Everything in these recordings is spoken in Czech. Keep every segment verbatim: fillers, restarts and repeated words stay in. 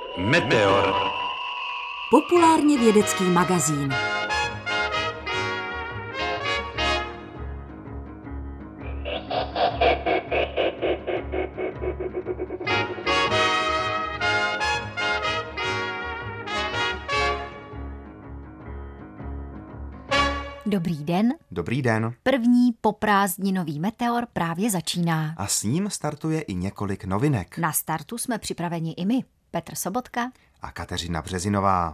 Meteor. Populárně vědecký magazín. Dobrý den. Dobrý den. První poprázdninový meteor právě začíná. A s ním startuje i několik novinek. Na startu jsme připraveni i my, Petr Sobotka a Kateřina Březinová.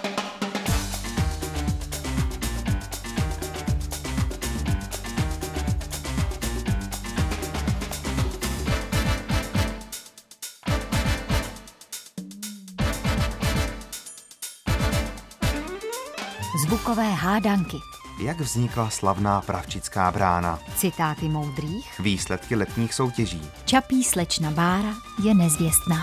Zvukové hádanky. Jak vznikla slavná Pravčická brána? Citáty moudrých. Výsledky letních soutěží. Čapí slečna Bára je nezvěstná.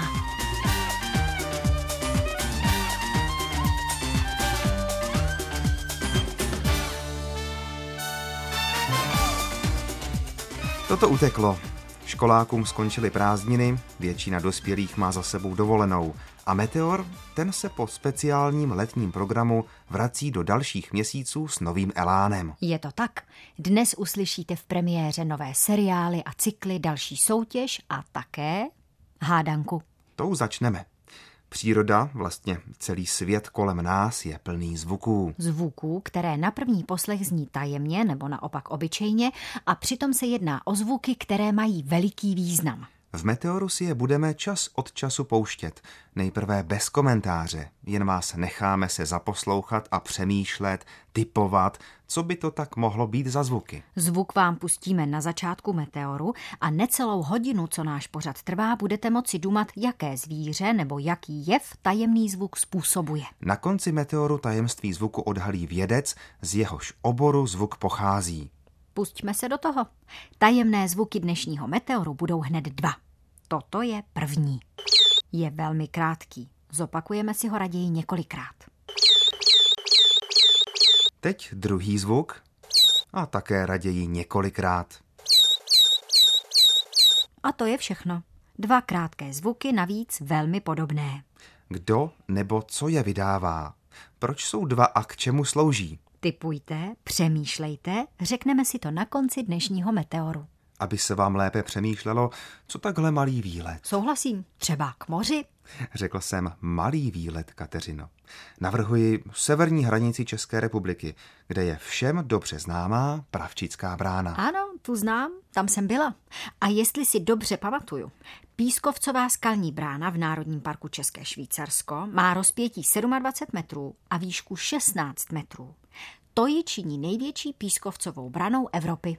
Toto uteklo. Školákům skončily prázdniny, většina dospělých má za sebou dovolenou. A Meteor, ten se po speciálním letním programu vrací do dalších měsíců s novým elánem. Je to tak. Dnes uslyšíte v premiéře nové seriály a cykly, další soutěž a také hádanku. Tou začneme. Příroda, vlastně celý svět kolem nás je plný zvuků. Zvuků, které na první poslech zní tajemně nebo naopak obyčejně a přitom se jedná o zvuky, které mají veliký význam. V Meteoru si je budeme čas od času pouštět. Nejprve bez komentáře, jen vás necháme se zaposlouchat a přemýšlet, tipovat, co by to tak mohlo být za zvuky. Zvuk vám pustíme na začátku Meteoru a necelou hodinu, co náš pořad trvá, budete moci dumat, jaké zvíře nebo jaký jev tajemný zvuk způsobuje. Na konci Meteoru tajemství zvuku odhalí vědec, z jehož oboru zvuk pochází. Pusťme se do toho. Tajemné zvuky dnešního Meteoru budou hned dva. Toto je první. Je velmi krátký. Zopakujeme si ho raději několikrát. Teď druhý zvuk a také raději několikrát. A to je všechno. Dva krátké zvuky, navíc velmi podobné. Kdo nebo co je vydává? Proč jsou dva a k čemu slouží? Tipujte, přemýšlejte, řekneme si to na konci dnešního Meteoru. Aby se vám lépe přemýšlelo, co takhle malý výlet. Souhlasím, třeba k moři. Řekl jsem malý výlet, Kateřino. Navrhuji severní hranici České republiky, kde je všem dobře známá Pravčická brána. Ano, tu znám, tam jsem byla. A jestli si dobře pamatuju, Pískovcová skalní brána v Národním parku České Švýcarsko má rozpětí dvacet sedm metrů a výšku šestnáct metrů. To ji činí největší pískovcovou branou Evropy.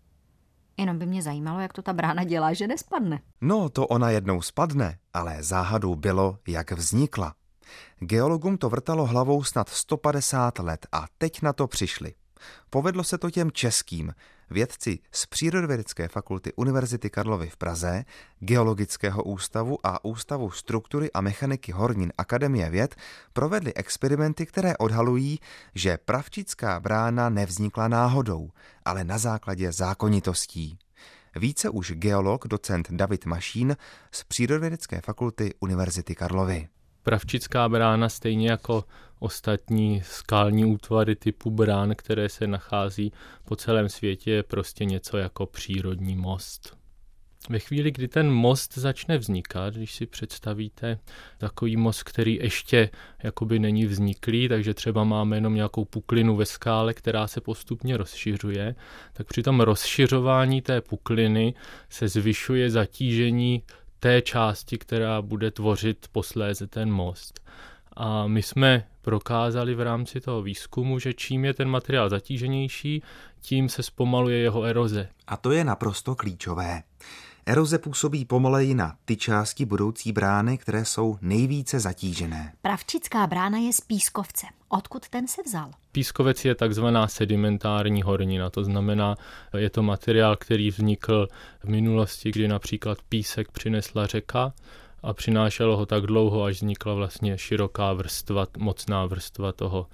Jenom by mě zajímalo, jak to ta brána dělá, že nespadne. No, to ona jednou spadne, ale záhadou bylo, jak vznikla. Geologům to vrtalo hlavou snad sto padesát let a teď na to přišli. Povedlo se to těm českým. Vědci z Přírodovědecké fakulty Univerzity Karlovy v Praze, Geologického ústavu a Ústavu struktury a mechaniky hornin Akademie věd provedli experimenty, které odhalují, že Pravčická brána nevznikla náhodou, ale na základě zákonitostí. Více už geolog, docent David Mašín z Přírodovědecké fakulty Univerzity Karlovy. Pravčická brána, stejně jako ostatní skalní útvary typu brán, které se nachází po celém světě, je prostě něco jako přírodní most. Ve chvíli, kdy ten most začne vznikat, když si představíte takový most, který ještě jakoby není vzniklý, takže třeba máme jenom nějakou puklinu ve skále, která se postupně rozšiřuje, tak při tom rozšiřování té pukliny se zvyšuje zatížení té části, která bude tvořit posléze ten most. A my jsme prokázali v rámci toho výzkumu, že čím je ten materiál zatíženější, tím se zpomaluje jeho eroze. A to je naprosto klíčové. Eroze působí pomaleji na ty části budoucí brány, které jsou nejvíce zatížené. Pravčická brána je z pískovce. Odkud ten se vzal? Pískovec je takzvaná sedimentární hornina, to znamená, je to materiál, který vznikl v minulosti, kdy například písek přinesla řeka a přinášelo ho tak dlouho, až vznikla vlastně široká vrstva, mocná vrstva toho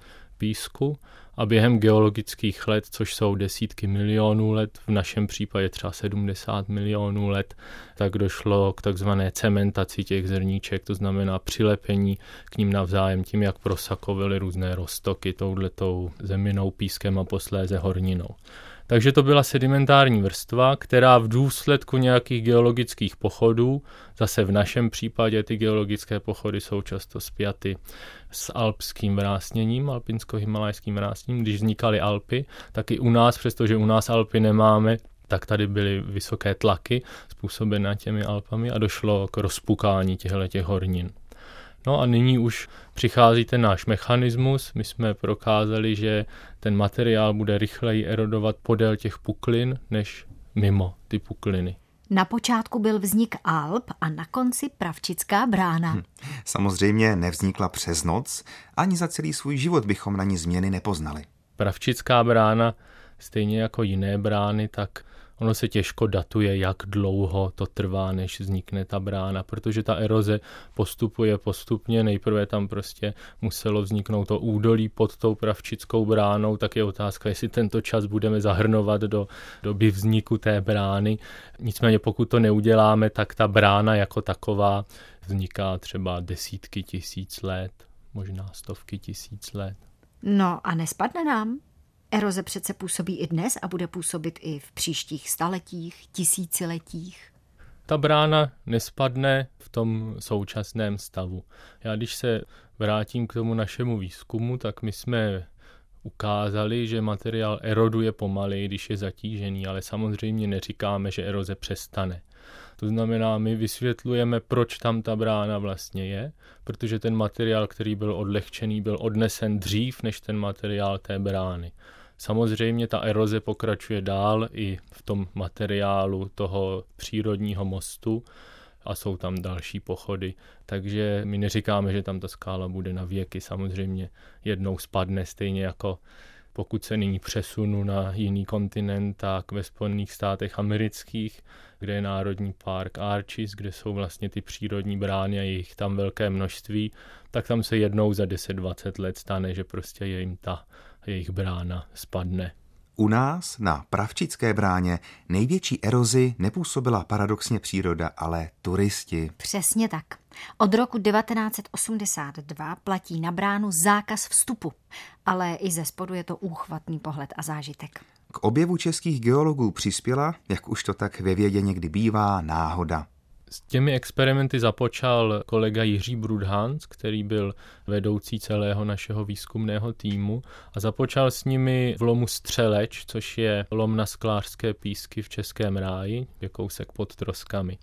písku a během geologických let, což jsou desítky milionů let, v našem případě třeba sedmdesát milionů let, tak došlo k takzvané cementaci těch zrníček, to znamená přilepení k ním navzájem tím, jak prosakovaly různé roztoky touhletou zeminou, pískem a posléze horninou. Takže to byla sedimentární vrstva, která v důsledku nějakých geologických pochodů, zase v našem případě ty geologické pochody jsou často spjaty s alpským vrásněním, alpinsko-himalajským vrásněním. Když vznikaly Alpy, tak i u nás, přestože u nás Alpy nemáme, tak tady byly vysoké tlaky způsobené těmi Alpami a došlo k rozpukání těchto hornin. No a nyní už přichází ten náš mechanismus. My jsme prokázali, že ten materiál bude rychleji erodovat podél těch puklin, než mimo ty pukliny. Na počátku byl vznik Alp a na konci Pravčická brána. Hm. Samozřejmě nevznikla přes noc, ani za celý svůj život bychom na ní změny nepoznali. Pravčická brána, stejně jako jiné brány, tak ono se těžko datuje, jak dlouho to trvá, než vznikne ta brána, protože ta eroze postupuje postupně. Nejprve tam prostě muselo vzniknout to údolí pod tou Pravčickou bránou, tak je otázka, jestli tento čas budeme zahrnovat do doby vzniku té brány. Nicméně pokud to neuděláme, tak ta brána jako taková vzniká třeba desítky tisíc let, možná stovky tisíc let. No a nespadne nám? Eroze přece působí i dnes a bude působit i v příštích staletích, tisíciletích. Ta brána nespadne v tom současném stavu. Já když se vrátím k tomu našemu výzkumu, tak my jsme ukázali, že materiál eroduje pomaleji, když je zatížený, ale samozřejmě neříkáme, že eroze přestane. To znamená, my vysvětlujeme, proč tam ta brána vlastně je, protože ten materiál, který byl odlehčený, byl odnesen dřív než ten materiál té brány. Samozřejmě ta eroze pokračuje dál i v tom materiálu toho přírodního mostu a jsou tam další pochody. Takže my neříkáme, že tam ta skála bude na věky. Samozřejmě jednou spadne, stejně jako pokud se nyní přesunu na jiný kontinent, tak ve Spojených státech amerických, kde je národní park Arches, kde jsou vlastně ty přírodní brány a je jich tam velké množství, tak tam se jednou za deset dvacet let stane, že prostě je jim ta jejich brána spadne. U nás na Pravčické bráně největší erozi nepůsobila paradoxně příroda, ale turisti. Přesně tak. Od roku devatenáct set osmdesát dva platí na bránu zákaz vstupu, ale i ze spodu je to úchvatný pohled a zážitek. K objevu českých geologů přispěla, jak už to tak ve vědě někdy bývá, náhoda. S těmi experimenty započal kolega Jiří Brudhans, který byl vedoucí celého našeho výzkumného týmu a započal s nimi v lomu Střeleč, což je lom na sklářské písky v Českém ráji, je kousek pod Troskami.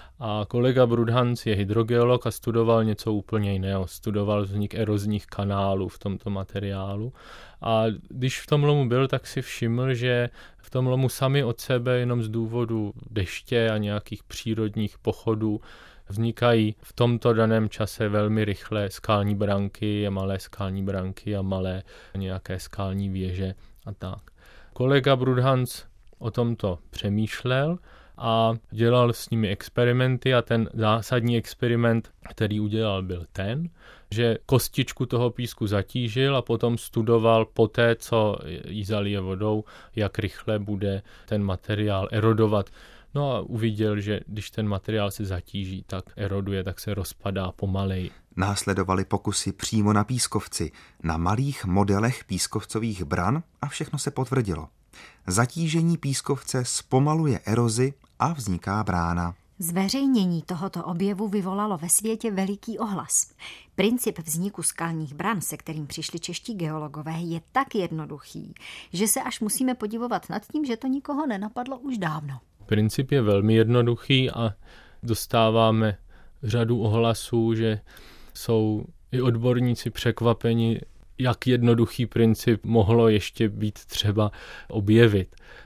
A kolega Brudhans je hydrogeolog a studoval něco úplně jiného. Studoval vznik erozních kanálů v tomto materiálu. A když v tom lomu byl, tak si všiml, že v tom lomu sami od sebe jenom z důvodu deště a nějakých přírodních pochodů vznikají v tomto daném čase velmi rychle skalní branky, malé skalní branky a malé nějaké skalní věže a tak. Kolega Brudhans o tomto přemýšlel a dělal s nimi experimenty a ten zásadní experiment, který udělal, byl ten, že kostičku toho písku zatížil a potom studoval poté, co ji zalije vodou, jak rychle bude ten materiál erodovat. No a uviděl, že když ten materiál se zatíží, tak eroduje, tak se rozpadá pomaleji. Následovaly pokusy přímo na pískovci, na malých modelech pískovcových bran a všechno se potvrdilo. Zatížení pískovce zpomaluje erozi a vzniká brána. Zveřejnění tohoto objevu vyvolalo ve světě veliký ohlas. Princip vzniku skalních bran, se kterým přišli čeští geologové, je tak jednoduchý, že se až musíme podivovat nad tím, že to nikoho nenapadlo už dávno. Princip je velmi jednoduchý a dostáváme řadu ohlasů, že jsou i odborníci překvapeni, jak jednoduchý princip mohlo ještě být třeba objevit.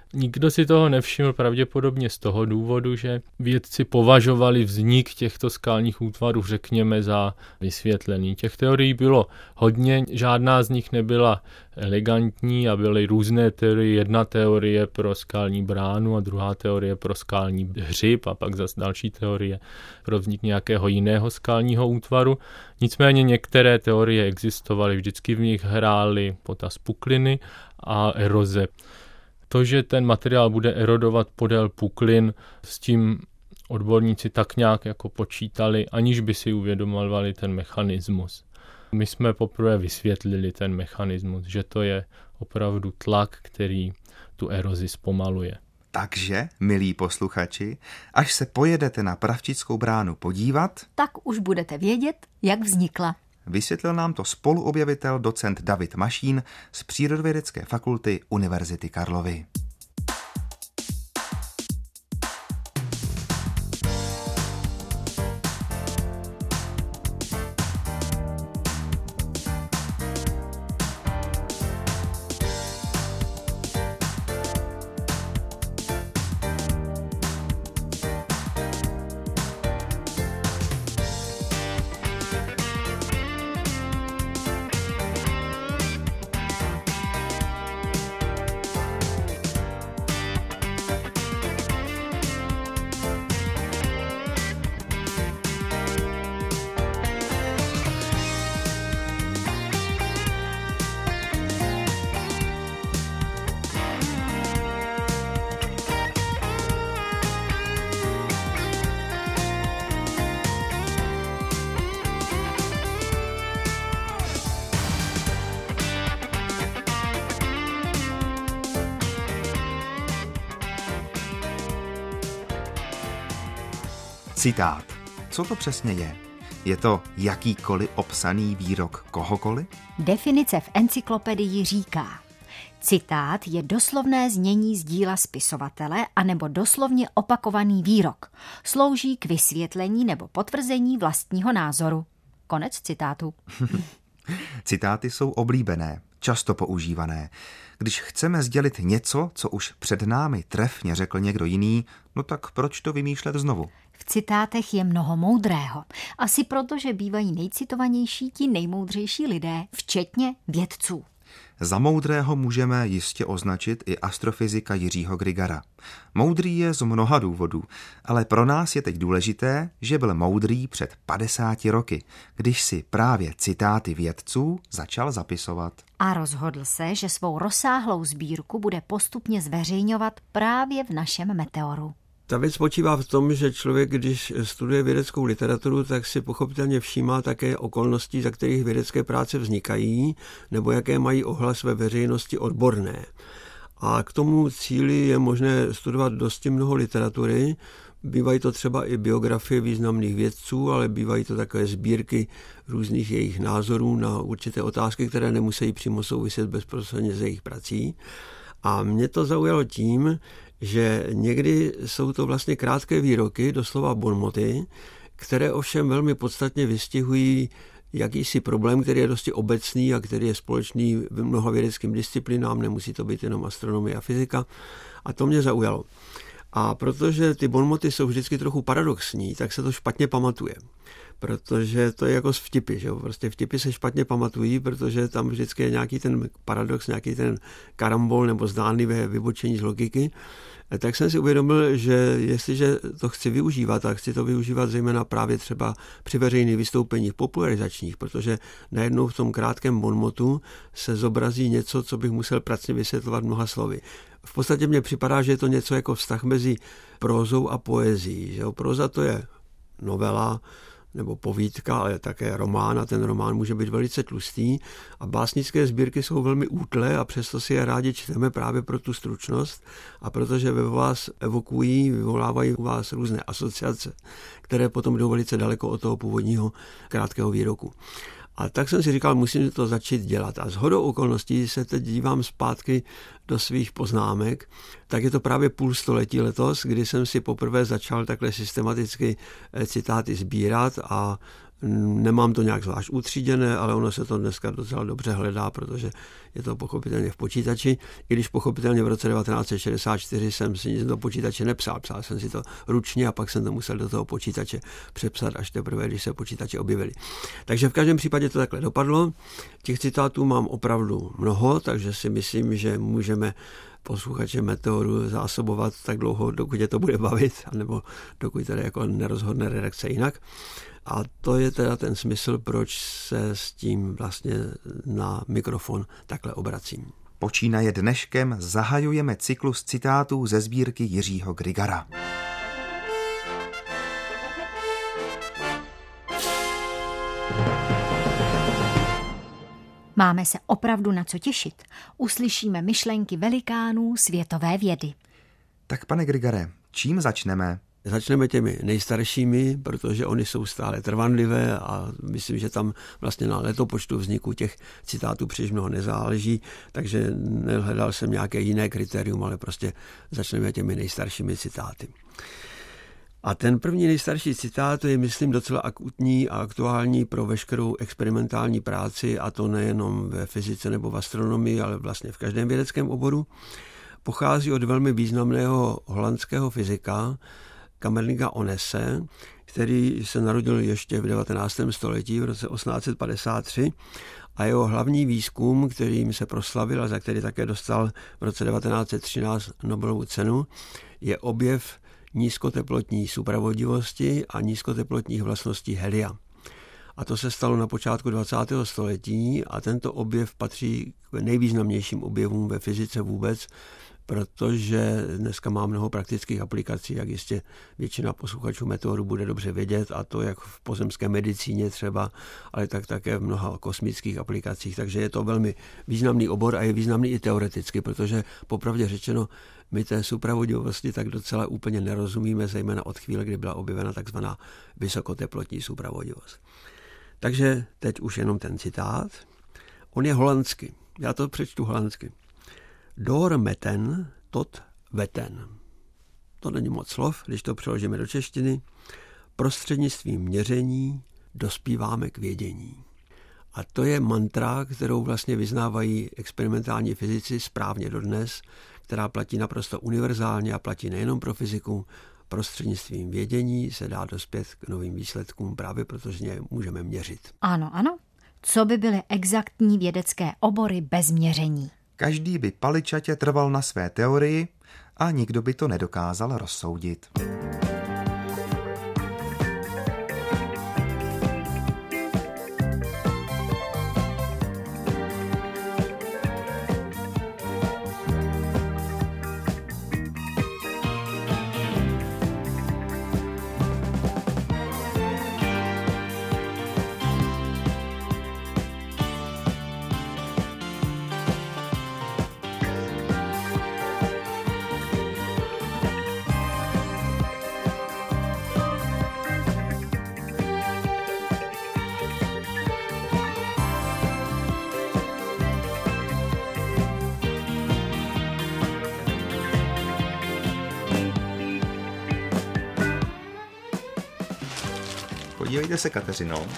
Nikdo si toho nevšiml pravděpodobně z toho důvodu, že vědci považovali vznik těchto skalních útvarů, řekněme, za vysvětlený. Těch teorií bylo hodně, žádná z nich nebyla elegantní a byly různé teorie. Jedna teorie pro skalní bránu a druhá teorie pro skalní hřib a pak zase další teorie pro vznik nějakého jiného skalního útvaru. Nicméně některé teorie existovaly, vždycky v nich hrály potaz pukliny a eroze. To, že ten materiál bude erodovat podél puklin, s tím odborníci tak nějak jako počítali, aniž by si uvědomovali ten mechanismus. My jsme poprvé vysvětlili ten mechanismus, že to je opravdu tlak, který tu erozi zpomaluje. Takže, milí posluchači, až se pojedete na Pravčickou bránu podívat, tak už budete vědět, jak vznikla. Vysvětlil nám to spoluobjevitel docent David Mašín z Přírodovědecké fakulty Univerzity Karlovy. Citát. Co to přesně je? Je to jakýkoliv opsaný výrok kohokoliv? Definice v encyklopedii říká: citát je doslovné znění z díla spisovatele anebo doslovně opakovaný výrok. Slouží k vysvětlení nebo potvrzení vlastního názoru. Konec citátu. Citáty jsou oblíbené, často používané. Když chceme sdělit něco, co už před námi trefně řekl někdo jiný, no tak proč to vymýšlet znovu? V citátech je mnoho moudrého. Asi proto, že bývají nejcitovanější ti nejmoudřejší lidé, včetně vědců. Za moudrého můžeme jistě označit i astrofyzika Jiřího Grigara. Moudrý je z mnoha důvodů, ale pro nás je teď důležité, že byl moudrý před padesáti roky, když si právě citáty vědců začal zapisovat. A rozhodl se, že svou rozsáhlou sbírku bude postupně zveřejňovat právě v našem Meteoru. Ta věc spočívá v tom, že člověk, když studuje vědeckou literaturu, tak si pochopitelně všímá také okolností, za kterých vědecké práce vznikají, nebo jaké mají ohlas ve veřejnosti odborné. A k tomu cíli je možné studovat dosti mnoho literatury. Bývají to třeba i biografie významných vědců, ale bývají to také sbírky různých jejich názorů na určité otázky, které nemusí přímo souviset bezprostředně s jejich prací. A mě to zaujalo tím, že někdy jsou to vlastně krátké výroky, doslova bonmoty, které ovšem velmi podstatně vystihují jakýsi problém, který je dosti obecný a který je společný v mnoha vědeckým disciplinám, nemusí to být jenom astronomie a fyzika. A to mě zaujalo. A protože ty bonmoty jsou vždycky trochu paradoxní, tak se to špatně pamatuje. Protože to je jako z vtipy, že jo? Prostě vtipy se špatně pamatují, protože tam vždycky je nějaký ten paradox, nějaký ten karambol nebo zdánlivé vybočení z logiky. Tak jsem si uvědomil, že jestliže to chci využívat, tak chci to využívat zejména právě třeba při veřejných vystoupeních popularizačních, protože najednou v tom krátkém bonmotu se zobrazí něco, co bych musel pracně vysvětlovat mnoha slovy. V podstatě mně připadá, že je to něco jako vztah mezi prózou a poezií. Že jo? Próza to je novela nebo povídka, ale také román a ten román může být velice tlustý a básnické sbírky jsou velmi útlé a přesto si je rádi čteme právě pro tu stručnost a protože ve vás evokují, vyvolávají u vás různé asociace, které potom jdou velice daleko od toho původního krátkého výroku. A tak jsem si říkal, musím to začít dělat. A shodou okolností se teď dívám zpátky do svých poznámek, tak je to právě půl století letos, kdy jsem si poprvé začal takhle systematicky citáty sbírat a Nemám to nějak zvlášť utříděné, ale ono se to dneska docela dobře hledá, protože je to pochopitelně v počítači. I když pochopitelně v roce devatenáct set šedesát čtyři jsem si nic do počítače nepsal. Psal jsem si to ručně a pak jsem to musel do toho počítače přepsat až teprve, když se počítače objevily. Takže v každém případě to takhle dopadlo. Těch citátů mám opravdu mnoho, takže si myslím, že můžeme posluchače Meteoru zásobovat tak dlouho, dokud je to bude bavit, anebo dokud tedy jako nerozhodne redakce jinak. A to je teda ten smysl, proč se s tím vlastně na mikrofon takhle obracím. Počínaje dneškem zahajujeme cyklus citátů ze sbírky Jiřího Grygara. Máme se opravdu na co těšit. Uslyšíme myšlenky velikánů světové vědy. Tak pane Grygare, čím začneme? Začneme těmi nejstaršími, protože oni jsou stále trvanlivé a myslím, že tam vlastně na letopočtu vzniku těch citátů příliš mnoho nezáleží, takže nehledal jsem nějaké jiné kritérium, ale prostě začneme těmi nejstaršími citáty. A ten první nejstarší citát je, myslím, docela akutní a aktuální pro veškerou experimentální práci, a to nejenom ve fyzice nebo v astronomii, ale vlastně v každém vědeckém oboru. Pochází od velmi významného holandského fyzika Camerlinga Onnese, který se narodil ještě v devatenáctém století v roce osmnáct set padesát tři a jeho hlavní výzkum, kterým se proslavil a za který také dostal v roce devatenáct set třináct Nobelovu cenu, je objev nízkoteplotní supravodivosti a nízkoteplotních vlastností helia. A to se stalo na počátku dvacátého století a tento objev patří k nejvýznamnějším objevům ve fyzice vůbec, protože dneska má mnoho praktických aplikací, jak jistě většina posluchačů Meteoru bude dobře vědět, a to jak v pozemské medicíně třeba, ale tak také v mnoha kosmických aplikacích. Takže je to velmi významný obor a je významný i teoreticky, protože popravdě řečeno my té supravodivosti tak docela úplně nerozumíme, zejména od chvíle, kdy byla objevena takzvaná vysokoteplotní supravodivost. Takže teď už jenom ten citát. On je holandsky. Já to přečtu holandsky. Door meten tot weten. To není moc slov, když to přeložíme do češtiny. Prostřednictvím měření dospíváme k vědění. A to je mantra, kterou vlastně vyznávají experimentální fyzici správně dodnes, která platí naprosto univerzálně a platí nejenom pro fyziku. Prostřednictvím vědění se dá dospět k novým výsledkům právě protože je můžeme měřit. Ano, ano. Co by byly exaktní vědecké obory bez měření? Každý by paličatě trval na své teorii a nikdo by to nedokázal rozsoudit. Podívejte se, Kateřino.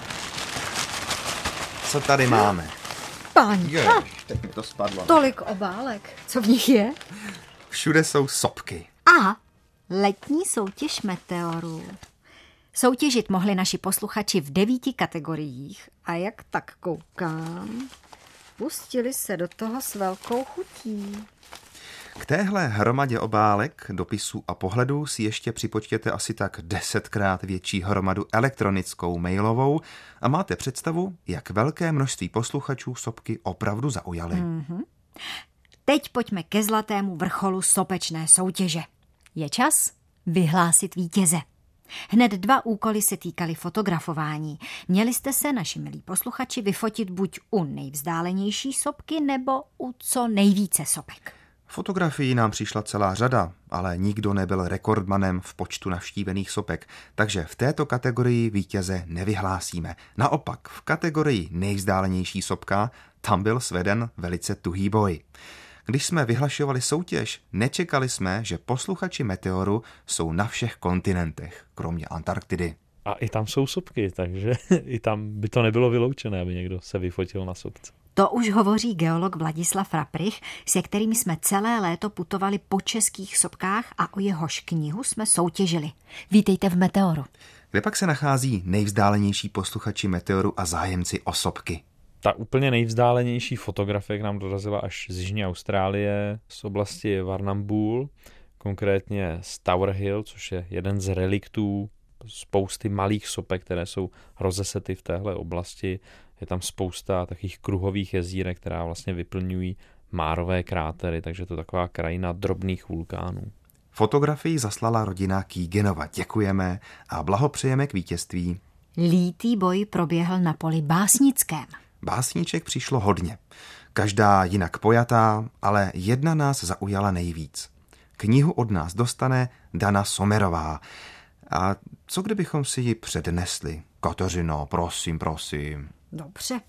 Co tady máme? Páni, Jež, teď mi to spadlo. Tolik obálek. Co v nich je? Všude jsou sopky. A letní soutěž Meteorů. Soutěžit mohli naši posluchači v devíti kategoriích. A jak tak koukám, pustili se do toho s velkou chutí. K téhle hromadě obálek, dopisů a pohledů si ještě připočtěte asi tak desetkrát větší hromadu elektronickou mailovou a máte představu, jak velké množství posluchačů sopky opravdu zaujaly. Mm-hmm. Teď pojďme ke zlatému vrcholu sopečné soutěže. Je čas vyhlásit vítěze. Hned dva úkoly se týkaly fotografování. Měli jste se, naši milí posluchači, vyfotit buď u nejvzdálenější sopky nebo u co nejvíce sopek. Fotografií nám přišla celá řada, ale nikdo nebyl rekordmanem v počtu navštívených sopek, takže v této kategorii vítěze nevyhlásíme. Naopak, v kategorii nejvzdálenější sopka, tam byl sveden velice tuhý boj. Když jsme vyhlašovali soutěž, nečekali jsme, že posluchači Meteoru jsou na všech kontinentech, kromě Antarktidy. A i tam jsou sopky, takže i tam by to nebylo vyloučené, aby někdo se vyfotil na sopce. To už hovoří geolog Vladislav Raprich, se kterým jsme celé léto putovali po českých sopkách a o jehož knihu jsme soutěžili. Vítejte v Meteoru. Kde pak se nachází nejvzdálenější posluchači Meteoru a zájemci o sopky? Ta úplně nejvzdálenější fotografie k nám dorazila až z Jižní Austrálie, z oblasti Warrnambool, konkrétně z Tower Hill, což je jeden z reliktů spousty malých sopek, které jsou rozesety v téhle oblasti. Je tam spousta takových kruhových jezírek, která vlastně vyplňují márové krátery, takže to je taková krajina drobných vulkánů. Fotografii zaslala rodina Kýgenova. Děkujeme a blahopřejeme k vítězství. Lítý boj proběhl na poli básnickém. Básníček přišlo hodně. Každá jinak pojatá, ale jedna nás zaujala nejvíc. Knihu od nás dostane Dana Sommerová. A co kdybychom si ji přednesli? Kateřino, prosím, prosím. Dobře.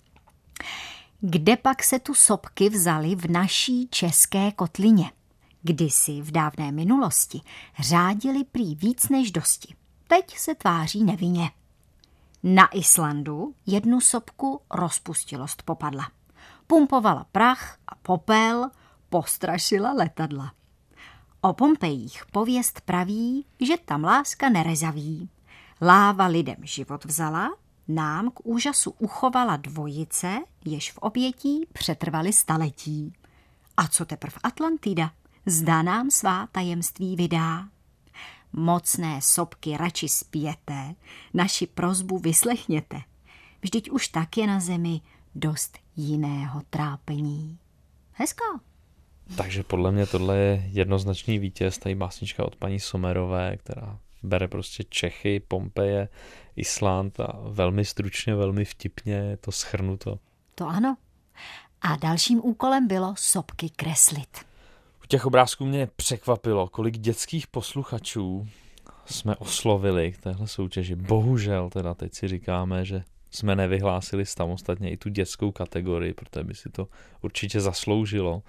Kde pak se tu sopky vzaly v naší české kotlině? Kdysi v dávné minulosti řádili prý víc než dosti. Teď se tváří nevinně. Na Islandu jednu sopku rozpustilost popadla. Pumpovala prach a popel, postrašila letadla. O Pompejích pověst praví, že tam láska nerezaví. Láva lidem život vzala, nám k úžasu uchovala dvojice, jež v obětí přetrvaly staletí. A co teprv Atlantida, zda nám svá tajemství vydá. Mocné sopky radši zpěte, naši prosbu vyslechněte. Vždyť už tak je na zemi dost jiného trápení. Hezká. Takže podle mě tohle je jednoznačný vítěz, tady básnička od paní Sommerové, která bere prostě Čechy, Pompeje, Island a velmi stručně, velmi vtipně je to shrnuto. To ano. A dalším úkolem bylo sopky kreslit. U těch obrázků mě překvapilo, kolik dětských posluchačů jsme oslovili k téhle soutěži. Bohužel teda teď si říkáme, že jsme nevyhlásili samostatně i tu dětskou kategorii, protože by si to určitě zasloužilo.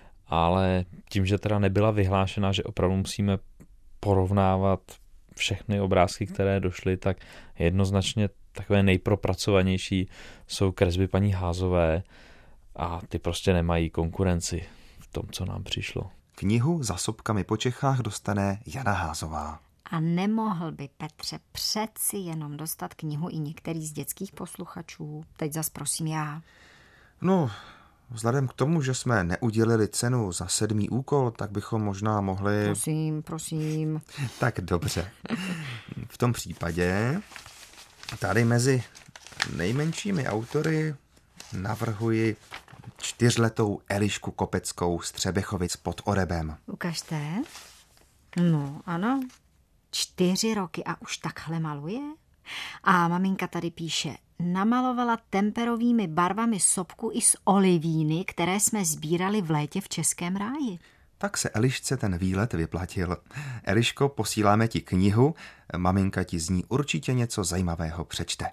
Ale tím, že teda nebyla vyhlášena, že opravdu musíme porovnávat všechny obrázky, které došly, tak jednoznačně takové nejpropracovanější jsou kresby paní Házové a ty prostě nemají konkurenci v tom, co nám přišlo. Knihu Za sopkami po Čechách dostane Jana Házová. A nemohl by, Petře, přeci jenom dostat knihu i některý z dětských posluchačů? Teď zas prosím já. No, vzhledem k tomu, že jsme neudělili cenu za sedmý úkol, tak bychom možná mohli... Prosím, prosím. Tak dobře. V tom případě tady mezi nejmenšími autory navrhuji čtyřletou Elišku Kopeckou z Třebechovic pod Orebem. Ukažte. No, ano. Čtyři roky a už takhle maluje? A maminka tady píše, namalovala temperovými barvami sopku i z olivíny, které jsme sbírali v létě v Českém ráji. Tak se Elišce ten výlet vyplatil. Eliško, posíláme ti knihu, maminka ti z ní určitě něco zajímavého přečte.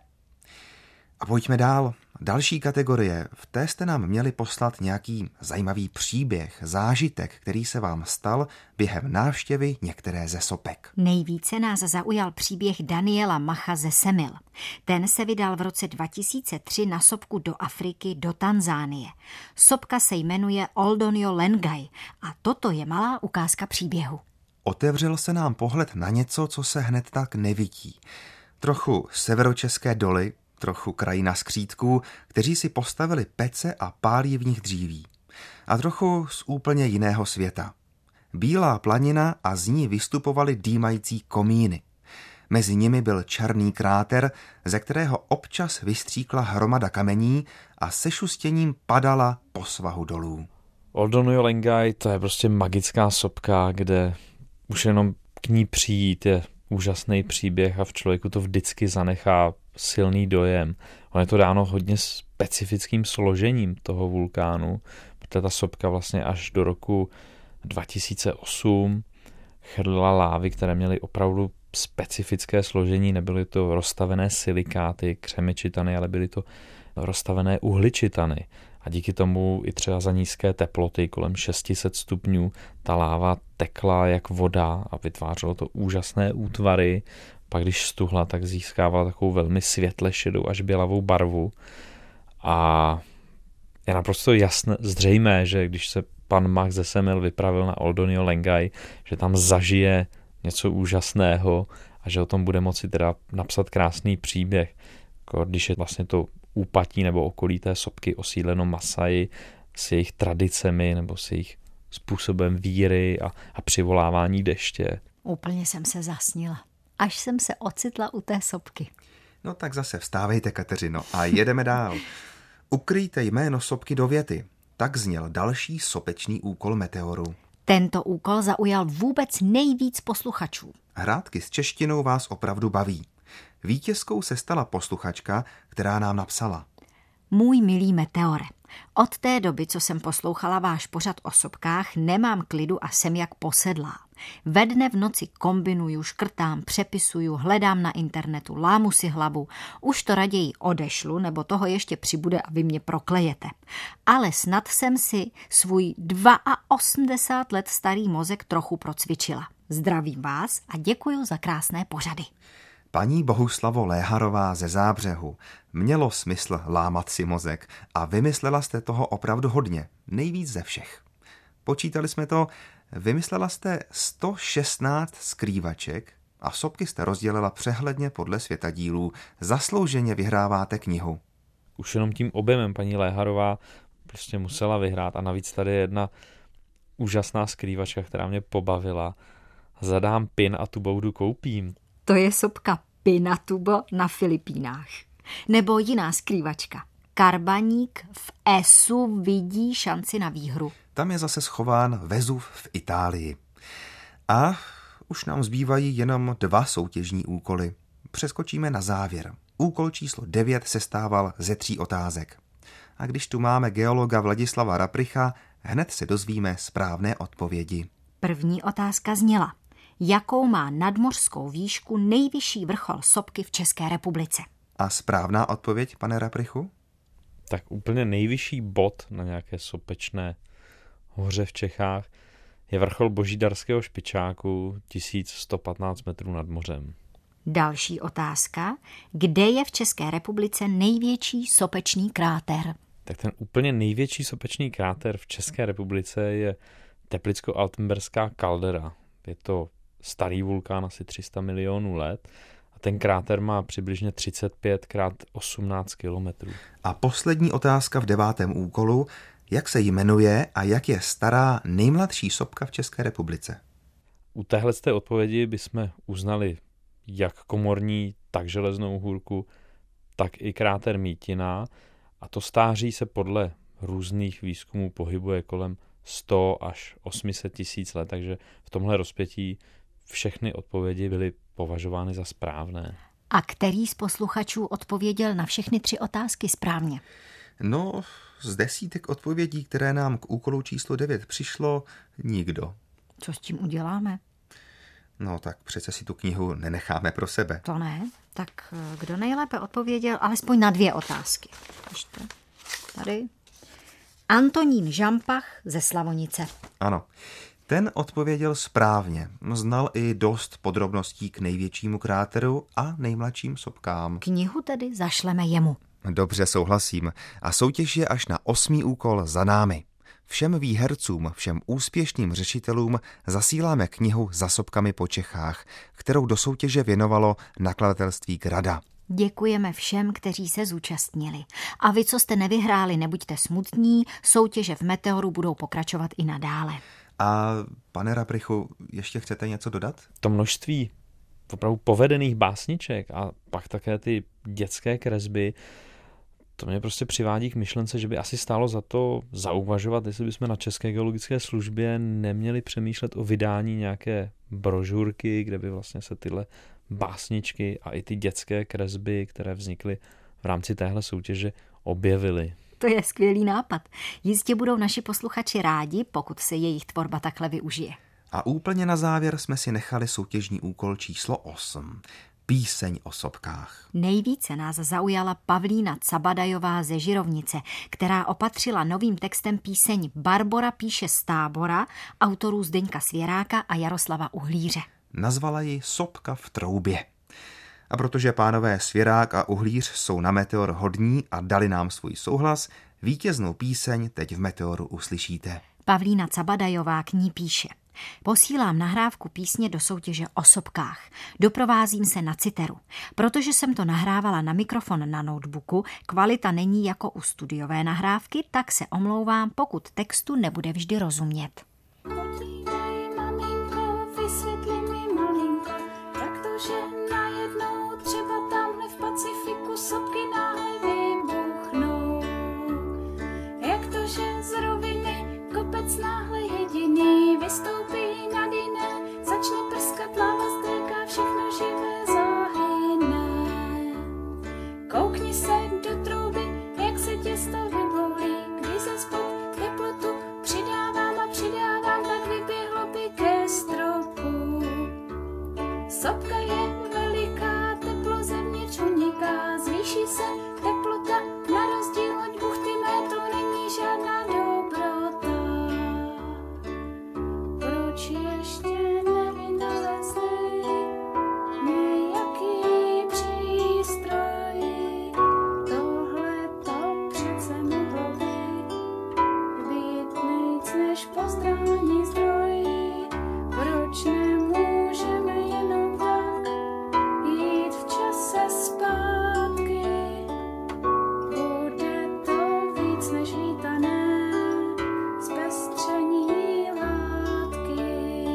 A pojďme dál. Další kategorie. V té jste nám měli poslat nějaký zajímavý příběh, zážitek, který se vám stal během návštěvy některé ze sopek. Nejvíce nás zaujal příběh Daniela Macha ze Semil. Ten se vydal v roce dva tisíce tři na sopku do Afriky, do Tanzánie. Sopka se jmenuje Oldonyo Lengai a toto je malá ukázka příběhu. Otevřel se nám pohled na něco, co se hned tak nevidí. Trochu severočeské doly, trochu krajina skřítků, kteří si postavili pece a pálí v nich dříví. A trochu z úplně jiného světa. Bílá planina a z ní vystupovaly dýmající komíny. Mezi nimi byl černý kráter, ze kterého občas vystříkla hromada kamení a se šustěním padala po svahu dolů. Oldonyo Lengai, to je prostě magická sopka, kde už jenom k ní přijít je úžasný příběh a v člověku to vždycky zanechá silný dojem. Ono je to dáno hodně specifickým složením toho vulkánu, protože ta sopka vlastně až do roku dva tisíce osm chrlila lávy, které měly opravdu specifické složení. Nebyly to rozstavené silikáty, křemičitany, ale byly to rozstavené uhličitany. a díky tomu i třeba za nízké teploty kolem šest set stupňů ta láva tekla jak voda a vytvářelo to úžasné útvary. Pak když stuhla, tak získávala takovou velmi světle šedou až bělavou barvu a je naprosto jasné, zřejmé, že když se pan Mach ze Semil vypravil na Oldonio Lengai, že tam zažije něco úžasného a že o tom bude moci teda napsat krásný příběh. Když je vlastně to úpatí nebo okolí té sopky osídleno Masaji s jejich tradicemi nebo s jejich způsobem víry a, a přivolávání deště. Úplně jsem se zasnila, až jsem se ocitla u té sopky. No tak zase vstávejte, Kateřino, a jedeme dál. Ukryjte jméno sopky do věty. Tak zněl další sopečný úkol Meteoru. Tento úkol zaujal vůbec nejvíc posluchačů. Hrátky s češtinou vás opravdu baví. Vítězkou se stala posluchačka, která nám napsala. Můj milý Meteore, od té doby, co jsem poslouchala váš pořad o sopkách, nemám klidu a jsem jak posedlá. Ve dne v noci kombinuju, škrtám, přepisuju, hledám na internetu, lámu si hlavu. Už to raději odešlu, nebo toho ještě přibude a vy mě proklejete. Ale snad jsem si svůj osmdesát dva let starý mozek trochu procvičila. Zdravím vás a děkuju za krásné pořady. Paní Bohuslavo Léharová ze Zábřehu. Mělo smysl lámat si mozek a vymyslela jste toho opravdu hodně, nejvíc ze všech. Počítali jsme to, vymyslela jste sto šestnáct skrývaček a sopky jste rozdělila přehledně podle světadílů. Zaslouženě vyhráváte knihu. Už jenom tím objemem paní Léharová prostě musela vyhrát a navíc tady je jedna úžasná skrývačka, která mě pobavila. Zadám pin a tu boudu koupím. To je sopka Pinatubo na Filipínách. Nebo jiná skrývačka. Karbaník v Esu vidí šanci na výhru. Tam je zase schován Vezuv v Itálii. A už nám zbývají jenom dva soutěžní úkoly. Přeskočíme na závěr. Úkol číslo devět sestával ze tří otázek. A když tu máme geologa Vladislava Rapricha, hned se dozvíme správné odpovědi. První otázka zněla. Jakou má nadmořskou výšku nejvyšší vrchol sopky v České republice? A správná odpověď, pane Raprichu? Tak úplně nejvyšší bod na nějaké sopečné hoře v Čechách je vrchol Božídarského špičáku tisíc sto patnáct metrů nad mořem. Další otázka. Kde je v České republice největší sopečný kráter? Tak ten úplně největší sopečný kráter v České republice je Teplicko-Altenberská kaldera. Je to starý vulkán, asi tři sta milionů let. A ten kráter má přibližně třicet pět krát osmnáct kilometrů. A poslední otázka v devátém úkolu. Jak se jmenuje a jak je stará nejmladší sopka v České republice? U téhle odpovědi bychom uznali jak komorní, tak železnou hůrku, tak i kráter Mítina. A to stáří se podle různých výzkumů pohybuje kolem sto až osm set tisíc let, takže v tomhle rozpětí všechny odpovědi byly považovány za správné. A který z posluchačů odpověděl na všechny tři otázky správně? No, z desítek odpovědí, které nám k úkolu číslo devět přišlo, nikdo. Co s tím uděláme? No tak přece si tu knihu nenecháme pro sebe. To ne. Tak kdo nejlépe odpověděl alespoň na dvě otázky? Ještě. Tady. Antonín Žampach ze Slavonice. Ano, ten odpověděl správně. Znal i dost podrobností k největšímu kráteru a nejmladším sopkám. Knihu tedy zašleme jemu. Dobře, souhlasím. A soutěž je až na osmý úkol za námi. Všem výhercům, všem úspěšným řešitelům zasíláme knihu Za sopkami po Čechách, kterou do soutěže věnovalo nakladatelství Grada. Děkujeme všem, kteří se zúčastnili. A vy, co jste nevyhráli, nebuďte smutní, soutěže v Meteoru budou pokračovat i nadále. A pane Raprichu, ještě chcete něco dodat? To množství opravdu povedených básniček a pak také ty dětské kresby, to mě prostě přivádí k myšlence, že by asi stálo za to zauvažovat, jestli bychom na České geologické službě neměli přemýšlet o vydání nějaké brožurky, kde by vlastně se tyhle básničky a i ty dětské kresby, které vznikly v rámci téhle soutěže, objevily. To je skvělý nápad. Jistě budou naši posluchači rádi, pokud se jejich tvorba takhle využije. A úplně na závěr jsme si nechali soutěžní úkol číslo osm. Píseň o sopkách. Nejvíce nás zaujala Pavlína Cabadajová ze Žirovnice, která opatřila novým textem píseň Barbora píše z Tábora autorů Zdeňka Svěráka a Jaroslava Uhlíře. Nazvala ji Sopka v troubě. A protože pánové Svěrák a Uhlíř jsou na Meteor hodní a dali nám svůj souhlas, vítěznou píseň teď v Meteoru uslyšíte. Pavlína Cabadajová k ní píše: Posílám nahrávku písně do soutěže o sopkách. Doprovázím se na citeru. Protože jsem to nahrávala na mikrofon na notebooku, kvalita není jako u studiové nahrávky, tak se omlouvám, pokud textu nebude vždy rozumět. Podívej, maminko, vysvětli mi malinko, jak to, že najednou třeba tamhle v Pacifiku sopky náhle vybuchnou. Jak to, že z roviny kopec náhle jediný vystoupí nad jiné, začne prskat, láva stéká, všechno živé zahyne. Koukni se do trouby, jak se těsto vyboulí, když ze spod teplotu přidávám a přidávám, tak vyběhlo by ke stropu. Sopka je veliká, teplo zevnitř uniká, zvýší se teplota, na rozdíl od buchty mé to není žádná dobrota. Proč ještě nevynalezli nějaký přístroj? Tohle to přece mohlo být, být víc než pozdravní zdroj. Proč nemůžeme jenom tak jít v čase zpátky? Bude to víc než vítané zpestření látky.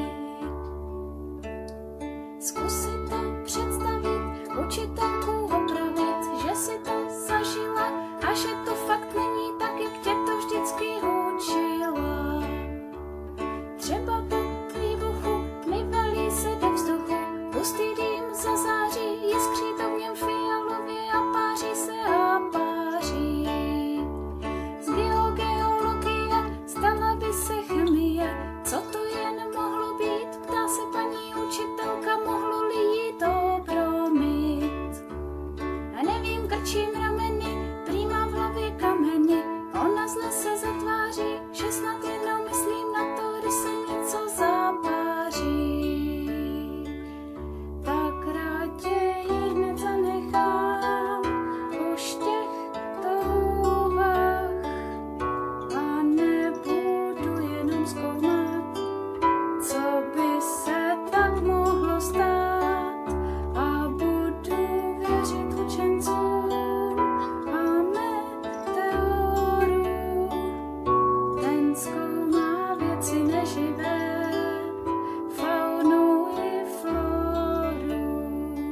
Zkus si to představit, učitelku opravit, že si to zažila a že to fakt není tak, jak tě to vždycky učila. Třeba po výbuchu vyvalí se do vzduchu, pustý dým zazáří, jiskří to v něm fialově a páří se a páří. Z biogeologie stala by se chemie, co to jen mohlo být, ptá se paní učitelka, mohlo-li jí to promít. A nevím, krčím rameny, prý mám v hlavě kameny, ona zle se zatváří, že snad jenom myslím na to, když se něco zapáří. Tak raději hned zanechám už těchto úvah a nebudu jenom zkoumat, co by se tak mohlo stát, a budu věřit učencům a meteoru. Ten zkoumá věci neživé, faunu i floru.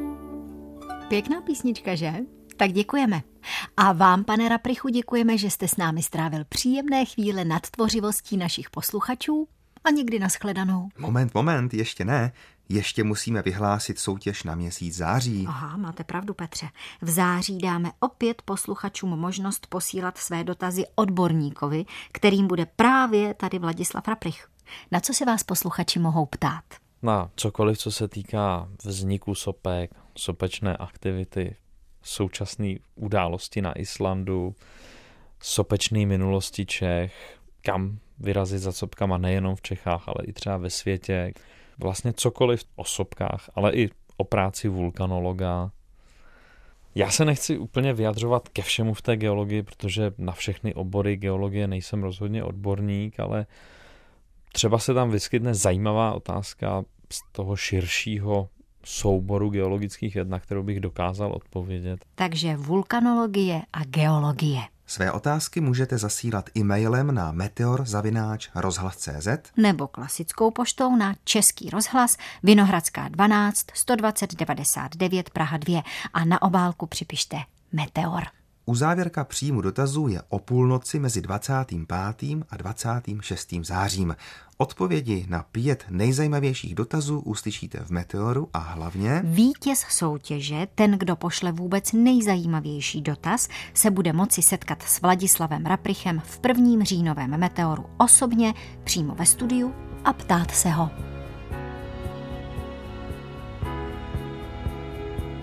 Pěkná písnička, že? Tak děkujeme. A vám, pane Raprichu, děkujeme, že jste s námi strávil příjemné chvíle nad tvořivostí našich posluchačů a někdy nashledanou. Moment, moment, ještě ne. Ještě musíme vyhlásit soutěž na měsíc září. Aha, máte pravdu, Petře. V září dáme opět posluchačům možnost posílat své dotazy odborníkovi, kterým bude právě tady Vladislav Raprich. Na co se vás posluchači mohou ptát? Na cokoliv, co se týká vzniku sopek, sopečné aktivity, současné události na Islandu, sopečné minulosti Čech, kam vyrazit za sopkama nejenom v Čechách, ale i třeba ve světě. Vlastně cokoliv o sopkách, ale i o práci vulkanologa. Já se nechci úplně vyjadřovat ke všemu v té geologii, protože na všechny obory geologie nejsem rozhodně odborník, ale třeba se tam vyskytne zajímavá otázka z toho širšího souboru geologických věd, na kterou bych dokázal odpovědět. Takže vulkanologie a geologie. Své otázky můžete zasílat e-mailem na meteor zavináč rozhlas tečka cé zet nebo klasickou poštou na Český rozhlas, Vinohradská dvanáct, sto dvacet devadesát devět, Praha dva a na obálku připište Meteor. Uzávěrka příjmu dotazů je o půlnoci mezi dvacátým pátým a dvacátým šestým zářím. Odpovědi na pět nejzajímavějších dotazů uslyšíte v Meteoru a hlavně... Vítěz soutěže, ten, kdo pošle vůbec nejzajímavější dotaz, se bude moci setkat s Vladislavem Raprichem v prvním říjnovém Meteoru osobně, přímo ve studiu a ptát se ho.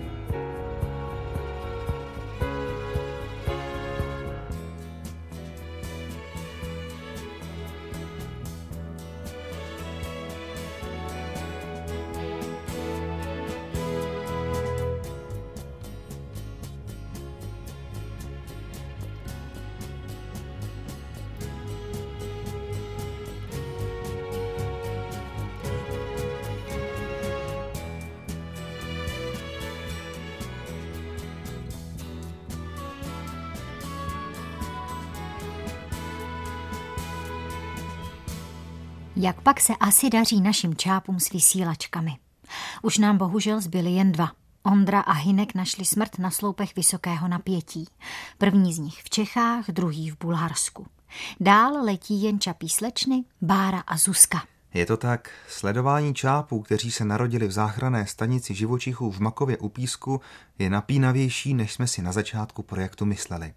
Jak pak se asi daří našim čápům s vysílačkami? Už nám bohužel zbyli jen dva. Ondra a Hynek našli smrt na sloupech vysokého napětí. První z nich v Čechách, druhý v Bulharsku. Dál letí jen čapí slečny, Bára a Zuzka. Je to tak, sledování čápů, kteří se narodili v záchranné stanici živočichů v Makově u Písku, je napínavější, než jsme si na začátku projektu mysleli.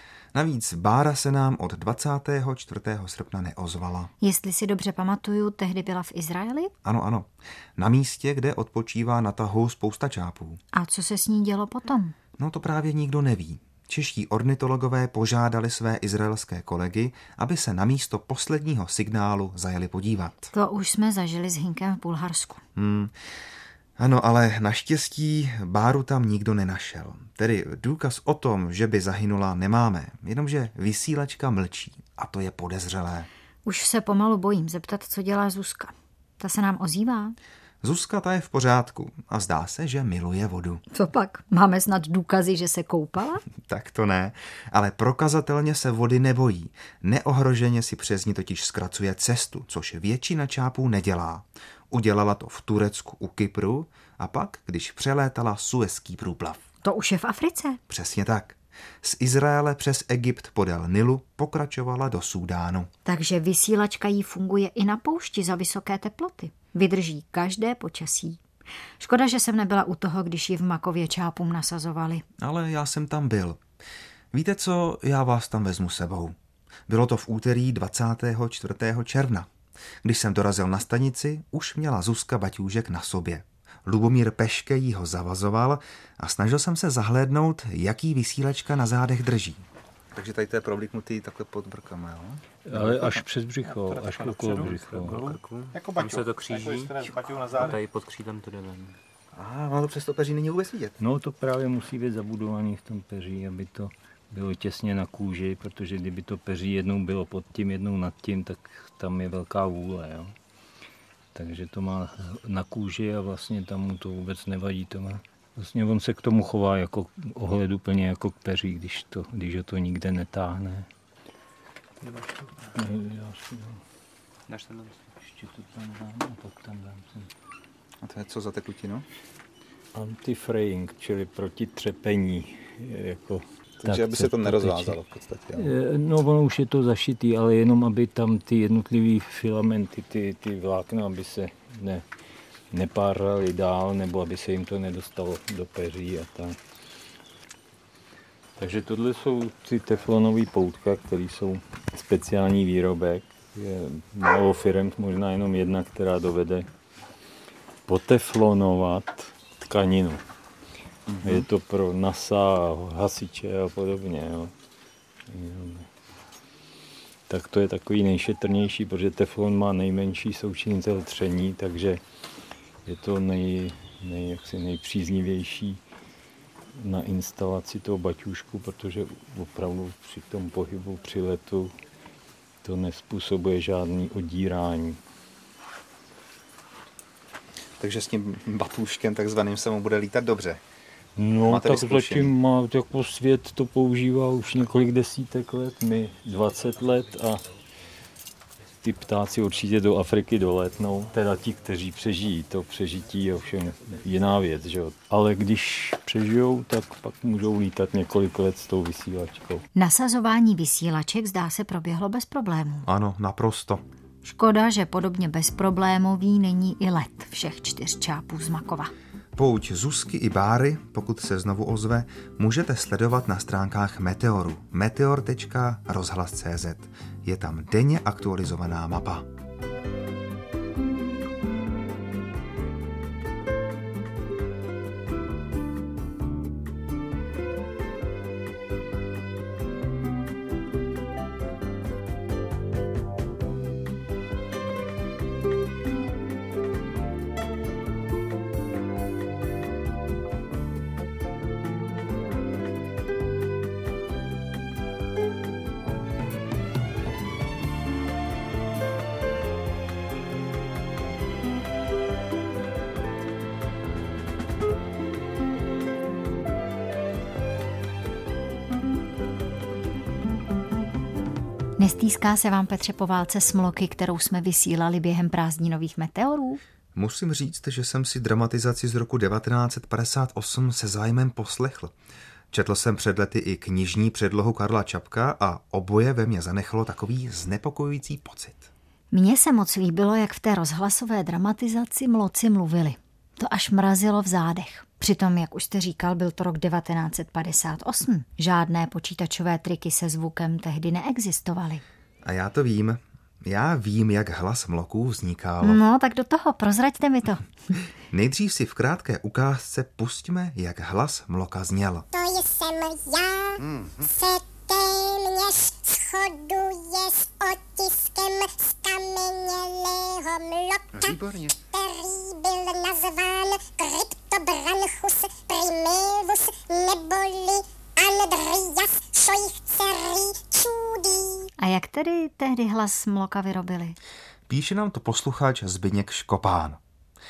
Navíc Bára se nám od dvacátého čtvrtého srpna neozvala. Jestli si dobře pamatuju, tehdy byla v Izraeli? Ano, ano. Na místě, kde odpočívá na tahu spousta čápů. A co se s ní dělo potom? No to právě nikdo neví. Čeští ornitologové požádali své izraelské kolegy, aby se na místo posledního signálu zajeli podívat. To už jsme zažili s Hynkem v Bulharsku. Hmm. Ano, ale naštěstí Báru tam nikdo nenašel. Tedy důkaz o tom, že by zahynula, nemáme. Jenomže vysílačka mlčí. A to je podezřelé. Už se pomalu bojím zeptat, co dělá Zuzka. Ta se nám ozývá? Zuzka ta je v pořádku a zdá se, že miluje vodu. Co pak? Máme snad důkazy, že se koupala? Tak to ne, ale prokazatelně se vody nebojí. Neohroženě si přes ní totiž zkracuje cestu, což většina čápů nedělá. Udělala to v Turecku u Kypru a pak, když přelétala Suezský průplav. To už je v Africe? Přesně tak. Z Izraele přes Egypt podél Nilu pokračovala do Súdánu. Takže vysílačka jí funguje i na poušti za vysoké teploty. Vydrží každé počasí. Škoda, že jsem nebyla u toho, když ji v Makově čápům nasazovali. Ale já jsem tam byl. Víte co, já vás tam vezmu sebou. Bylo to v úterý dvacátého čtvrtého června. Když jsem dorazil na stanici, už měla Zuzka baťůžek na sobě. Lubomír Peške jí ho zavazoval a snažil jsem se zahlédnout, jaký vysílačka na zádech drží. Takže tady to je provlíknutý takhle pod brkama, jo? Ale až přes břicho, až okolo břicho. Jako baťu. Tam se to kříží a tady pod křídlem to jde ven. Aha, no to přes to peří není vůbec vidět. No to právě musí být zabudovaný v tom peří, aby to bylo těsně na kůži, protože kdyby to peří jednou bylo pod tím, jednou nad tím, tak tam je velká vůle, jo. Takže to má na kůži a vlastně tam mu to vůbec nevadí. To má. Vlastně on se k tomu chová jako ohleduplně jako k peří, když, to, když ho to nikde netáhne. Dáš ten tam? Ještě to tam dám a pak tam dám sem. A to je co za tekutinu? Anti-fraying, čili proti třepení. Jako takže aby se to nerozvázalo v podstatě. Jo? No ono už je to zašitý, ale jenom aby tam ty jednotlivý filamenty, ty, ty vlákna, aby se ne, nepáraly dál, nebo aby se jim to nedostalo do peří a tak. Takže tohle jsou ty teflonové poutka, které jsou speciální výrobek. Je málo firem, možná jenom jedna, která dovede poteflonovat tkaninu. Mm-hmm. Je to pro NASA, hasiče a podobně. Jo. Tak to je takový nejšetrnější, protože teflon má nejmenší součinitel tření, takže je to nej, nej, jaksi nejpříznivější na instalaci toho baťůžku, protože opravdu při tom pohybu, při letu to nezpůsobuje žádný odírání. Takže s tím batůžkem takzvaným se mu bude lítat dobře. No máte tak zatím má, jako svět to používá už několik desítek let, my dvacet let a ty ptáci určitě do Afriky doletnou, teda ti, kteří přežijí, to přežití je ovšem jiná věc, že jo. Ale když přežijou, tak pak můžou lítat několik let s tou vysílačkou. Nasazování vysílaček zdá se proběhlo bez problémů. Ano, naprosto. Škoda, že podobně bezproblémový není i let všech čtyř čápů z Makova. Pouť Zuzky i Báry, pokud se znovu ozve, můžete sledovat na stránkách Meteoru meteor tečka rozhlas tečka cé zet. Je tam denně aktualizovaná mapa. Nestýská se vám, Petře, po válce smloky, kterou jsme vysílali během prázdninových meteorů? Musím říct, že jsem si dramatizaci z roku devatenáct set padesát osm se zájmem poslechl. Četl jsem před lety i knižní předlohu Karla Čapka a oboje ve mně zanechalo takový znepokojující pocit. Mně se moc líbilo, jak v té rozhlasové dramatizaci mloci mluvili. To až mrazilo v zádech. Přitom, jak už jste říkal, byl to rok devatenáct set padesát osm. Žádné počítačové triky se zvukem tehdy neexistovaly. A já to vím. Já vím, jak hlas mloků vznikal. No, tak do toho, prozraďte mi to. Nejdřív si v krátké ukázce pustíme, jak hlas mloka zněl. To jsem já, mm. se téměř shoduje s otiskem skamenělého mloka, Výborně. který byl nazván Cryptobranchus primevus neboli Andreas Scheuchzerii. A jak tedy tehdy hlas mloka vyrobili? Píše nám to posluchač Zbyněk Škopán.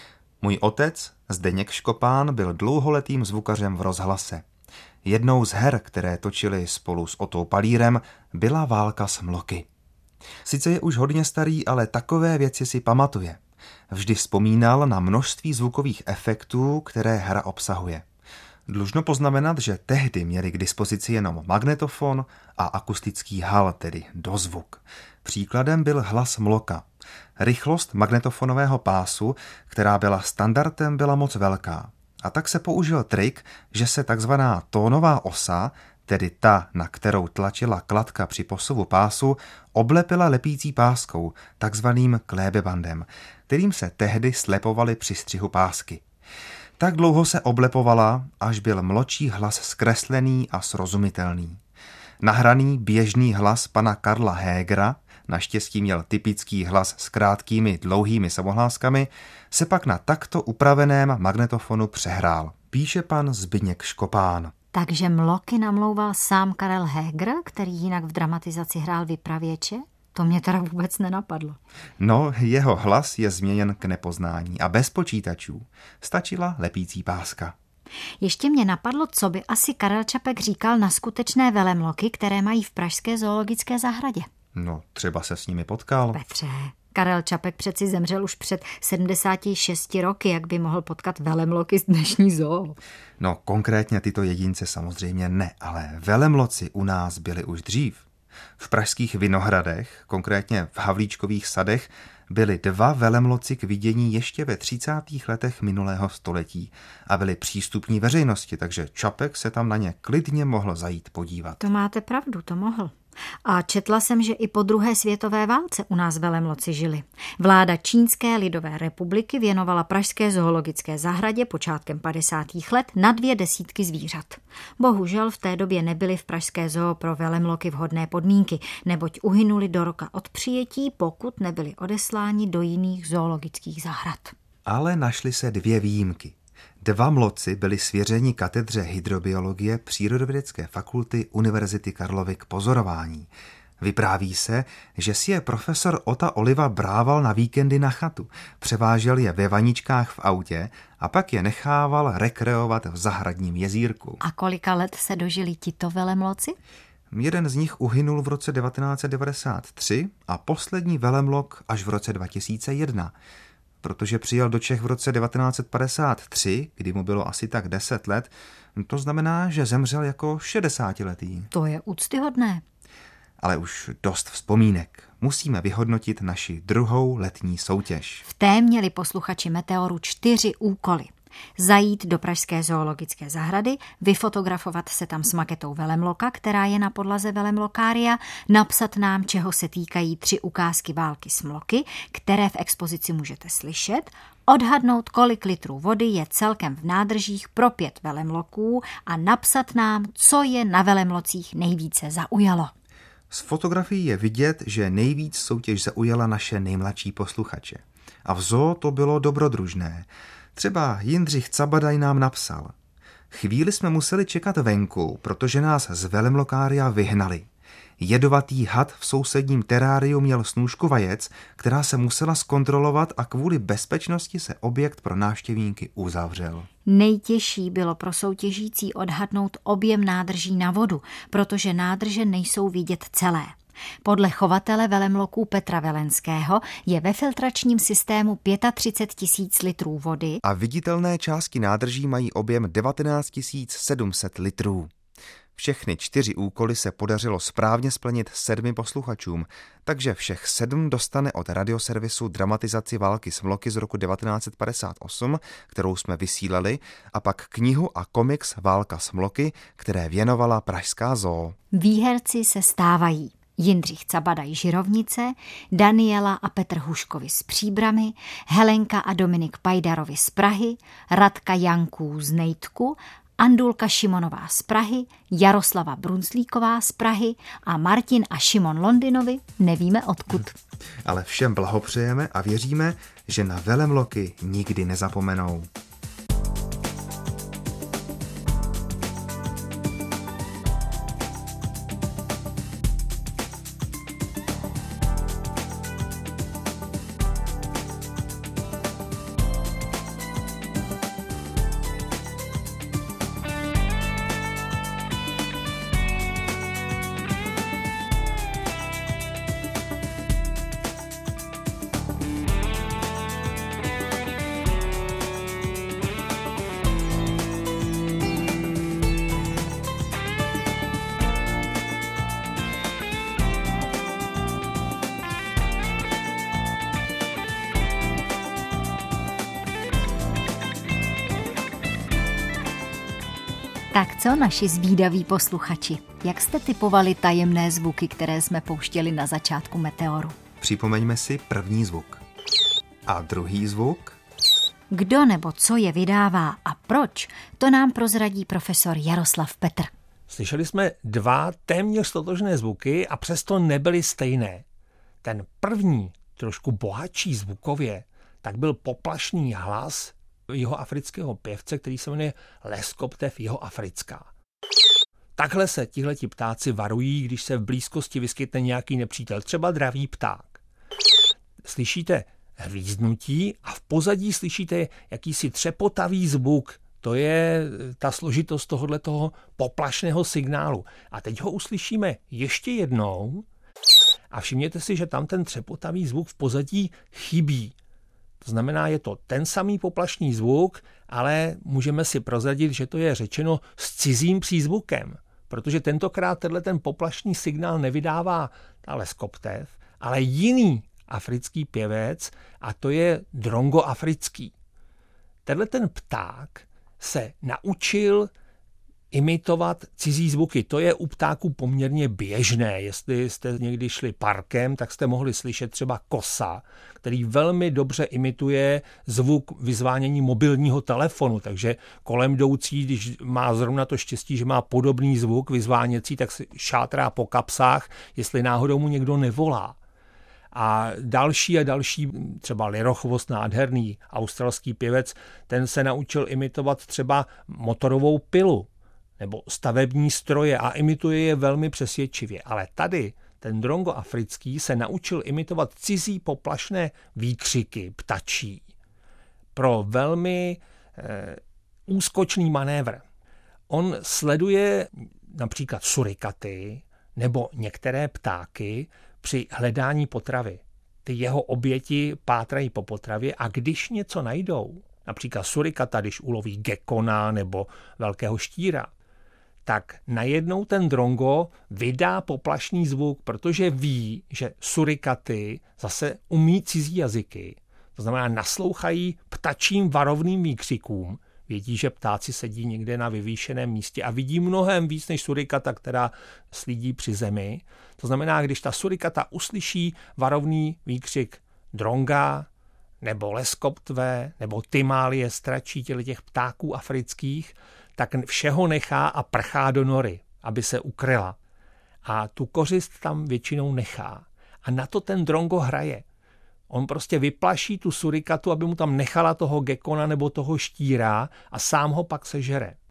Můj otec, Zdeněk Škopán, byl dlouholetým zvukařem v rozhlase. Jednou z her, které točili spolu s Otou Palírem, byla Válka s mloky. Sice je už hodně starý, ale takové věci si pamatuje. Vždy vzpomínal na množství zvukových efektů, které hra obsahuje. Dlužno poznamenat, že tehdy měli k dispozici jenom magnetofon a akustický hal, tedy dozvuk. Příkladem byl hlas mloka. Rychlost magnetofonového pásu, která byla standardem, byla moc velká. A tak se použil trik, že se takzvaná tónová osa, tedy ta, na kterou tlačila kladka při posuvu pásu, oblepila lepící páskou, takzvaným klébebandem, kterým se tehdy slepovaly při střihu pásky. Tak dlouho se oblepovala, až byl mločí hlas zkreslený a srozumitelný. Nahraný běžný hlas pana Karla Hégera, naštěstí měl typický hlas s krátkými dlouhými samohláskami, se pak na takto upraveném magnetofonu přehrál. Píše pan Zbyněk Škopán. Takže mloky namlouval sám Karel Héger, který jinak v dramatizaci hrál vypravěče? To mě teda vůbec nenapadlo. No, jeho hlas je změněn k nepoznání a bez počítačů. Stačila lepící páska. Ještě mě napadlo, co by asi Karel Čapek říkal na skutečné velemloky, které mají v pražské zoologické zahradě. No, třeba se s nimi potkal. Petře, Karel Čapek přeci zemřel už před sedmdesáti šesti roky, jak by mohl potkat velemloky z dnešní zoo. No, konkrétně tyto jedince samozřejmě ne, ale velemloci u nás byly už dřív. V pražských Vinohradech, konkrétně v Havlíčkových sadech, byly dva velemloci k vidění ještě ve třicátých letech minulého století a byly přístupní veřejnosti, takže Čapek se tam na ně klidně mohl zajít podívat. To máte pravdu, to mohl. A četla jsem, že i po druhé světové válce u nás velemloci žili. Vláda Čínské lidové republiky věnovala pražské zoologické zahradě počátkem padesátých let na dvě desítky zvířat. Bohužel v té době nebyly v pražské zoo pro velemloky vhodné podmínky, neboť uhynuli do roka od přijetí, pokud nebyli odesláni do jiných zoologických zahrad. Ale našly se dvě výjimky. Dva mloci byli svěřeni katedře hydrobiologie Přírodovědecké fakulty Univerzity Karlovy k pozorování. Vypráví se, že si je profesor Ota Oliva brával na víkendy na chatu, převážel je ve vaničkách v autě a pak je nechával rekreovat v zahradním jezírku. A kolika let se dožili tito velemloci? Jeden z nich uhynul v roce devatenáct set devadesát tři a poslední velemlok až v roce dva tisíce jedna. Protože přijel do Čech v roce devatenáct set padesát tři, kdy mu bylo asi tak deset let, to znamená, že zemřel jako šedesátiletý. To je úctyhodné. Ale už dost vzpomínek. Musíme vyhodnotit naši druhou letní soutěž. V té měli posluchači Meteoru čtyři úkoly. Zajít do pražské zoologické zahrady, vyfotografovat se tam s maketou velemloka, která je na podlaze velemlokária, napsat nám, čeho se týkají tři ukázky války s mloky, které v expozici můžete slyšet, odhadnout, kolik litrů vody je celkem v nádržích pro pět velemloků a napsat nám, co je na velemlocích nejvíce zaujalo. Z fotografií je vidět, že nejvíc soutěž zaujala naše nejmladší posluchače. A v zoo to bylo dobrodružné. Třeba Jindřich Cabadaj nám napsal: chvíli jsme museli čekat venku, protože nás z velemlokária vyhnali. Jedovatý had v sousedním teráriu měl snůšku vajec, která se musela zkontrolovat a kvůli bezpečnosti se objekt pro návštěvníky uzavřel. Nejtěžší bylo pro soutěžící odhadnout objem nádrží na vodu, protože nádrže nejsou vidět celé. Podle chovatele velemloků Petra Velenského je ve filtračním systému třicet pět tisíc litrů vody a viditelné části nádrží mají objem devatenáct tisíc sedm set litrů. Všechny čtyři úkoly se podařilo správně splnit sedmi posluchačům, takže všech sedm dostane od radioservisu dramatizaci Války s mloky z roku devatenáct set padesát osm, kterou jsme vysílali, a pak knihu a komiks Válka s mloky, které věnovala Pražská zoo. Výherci se stávají Jindřich Cabadaj Žirovnice, Daniela a Petr Huškovi z Příbrami, Helenka a Dominik Pajdarovi z Prahy, Radka Janků z Nejtku, Andulka Šimonová z Prahy, Jaroslava Brunslíková z Prahy a Martin a Šimon Londinovi nevíme odkud. Ale všem blahopřejeme a věříme, že na velemloky nikdy nezapomenou. Tak co, naši zvídaví posluchači, jak jste tipovali tajemné zvuky, které jsme pouštěli na začátku Meteoru? Připomeňme si první zvuk. A druhý zvuk? Kdo nebo co je vydává a proč, to nám prozradí profesor Jaroslav Petr. Slyšeli jsme dva téměř totožné zvuky a přesto nebyly stejné. Ten první, trošku bohatší zvukově, tak byl poplašný hlas jihoafrického pěvce, který se jmenuje Leskoptev jihoafrická. Takhle se tihleti ptáci varují, když se v blízkosti vyskytne nějaký nepřítel, třeba dravý pták. Slyšíte hvízdnutí a v pozadí slyšíte jakýsi třepotavý zvuk. To je ta složitost tohoto poplašného signálu. A teď ho uslyšíme ještě jednou a všimněte si, že tam ten třepotavý zvuk v pozadí chybí. To znamená, je to ten samý poplašný zvuk, ale můžeme si prozradit, že to je řečeno s cizím přízvukem, protože tentokrát tenhle ten poplašný signál nevydává ta Leskoptev, ale jiný africký pěvec a to je drongo africký. Tenhle ten pták se naučil imitovat cizí zvuky. To je u ptáků poměrně běžné. Jestli jste někdy šli parkem, tak jste mohli slyšet třeba kosa, který velmi dobře imituje zvuk vyzvánění mobilního telefonu. Takže kolem jdoucí, když má zrovna to štěstí, že má podobný zvuk vyzváněcí, tak si šátrá po kapsách, jestli náhodou mu někdo nevolá. A další a další, třeba lirochvost, nádherný australský pěvec, ten se naučil imitovat třeba motorovou pilu nebo stavební stroje a imituje je velmi přesvědčivě. Ale tady ten drongo africký se naučil imitovat cizí poplašné výkřiky ptačí pro velmi eh, úskočný manévr. On sleduje například surikaty nebo některé ptáky při hledání potravy. Ty jeho oběti pátrají po potravě a když něco najdou, například surikata, když uloví gekona nebo velkého štíra, tak najednou ten drongo vydá poplašný zvuk, protože ví, že surikaty zase umí cizí jazyky. To znamená, naslouchají ptačím varovným výkřikům. Vědí, že ptáci sedí někde na vyvýšeném místě a vidí mnohem víc než surikata, která slídí při zemi. To znamená, když ta surikata uslyší varovný výkřik dronga, nebo leskoptve, nebo tymálie stračí těch ptáků afrických, tak všeho nechá a prchá do nory, aby se ukryla. A tu kořist tam většinou nechá. A na to ten drongo hraje. On prostě vyplaší tu surikatu, aby mu tam nechala toho gekona nebo toho štíra a sám ho pak sežere.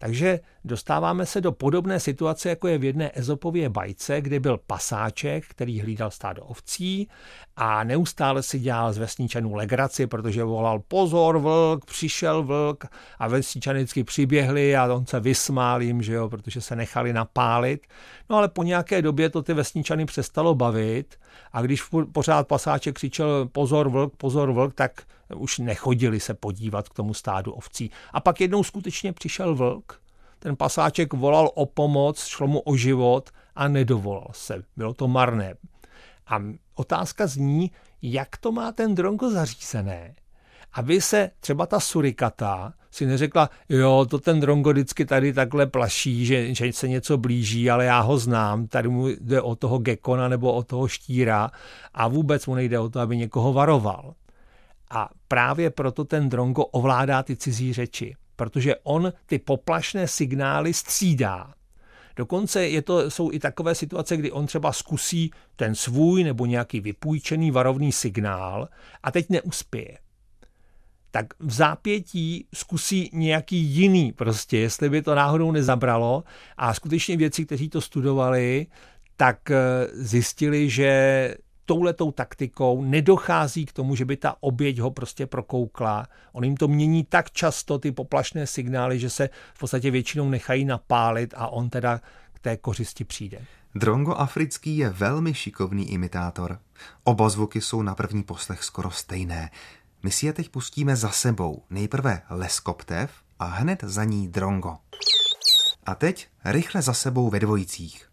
Takže dostáváme se do podobné situace, jako je v jedné Ezopově bajce, kde byl pasáček, který hlídal stádo ovcí a neustále si dělal z vesničanů legraci, protože volal pozor vlk, přišel vlk a vesničané vždycky přiběhli a on se vysmál jim, že jo, protože se nechali napálit. No ale po nějaké době to ty vesničany přestalo bavit a když pořád pasáček křičel pozor vlk, pozor vlk, tak už nechodili se podívat k tomu stádu ovcí. A pak jednou skutečně přišel vlk, ten pasáček volal o pomoc, šlo mu o život a nedovolal se. Bylo to marné. A otázka zní, jak to má ten Drongo zařízené, aby se třeba ta surikata si neřekla, jo, to ten Drongo vždycky tady takhle plaší, že, že se něco blíží, ale já ho znám, tady mu jde o toho gekona nebo o toho štíra a vůbec mu nejde o to, aby někoho varoval. A právě proto ten Drongo ovládá ty cizí řeči, protože on ty poplašné signály střídá. Dokonce je to, jsou i takové situace, kdy on třeba zkusí ten svůj nebo nějaký vypůjčený varovný signál a teď neuspěje. Tak v zápětí zkusí nějaký jiný prostě, jestli by to náhodou nezabralo a skutečně vědci, kteří to studovali, tak zjistili, že touhletou taktikou nedochází k tomu, že by ta oběť ho prostě prokoukla. On jim to mění tak často, ty poplašné signály, že se v podstatě většinou nechají napálit a on teda k té kořisti přijde. Drongo africký je velmi šikovný imitátor. Oba zvuky jsou na první poslech skoro stejné. My si je teď pustíme za sebou. Nejprve leskoptev a hned za ní Drongo. A teď rychle za sebou ve dvojicích.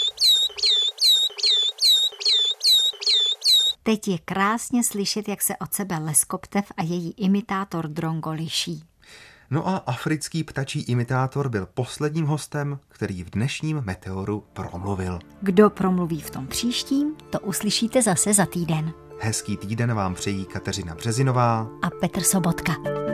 Teď je krásně slyšet, jak se od sebe leskoptev a její imitátor Drongo liší. No a africký ptačí imitátor byl posledním hostem, který v dnešním Meteoru promluvil. Kdo promluví v tom příštím, to uslyšíte zase za týden. Hezký týden vám přejí Kateřina Březinová a Petr Sobotka.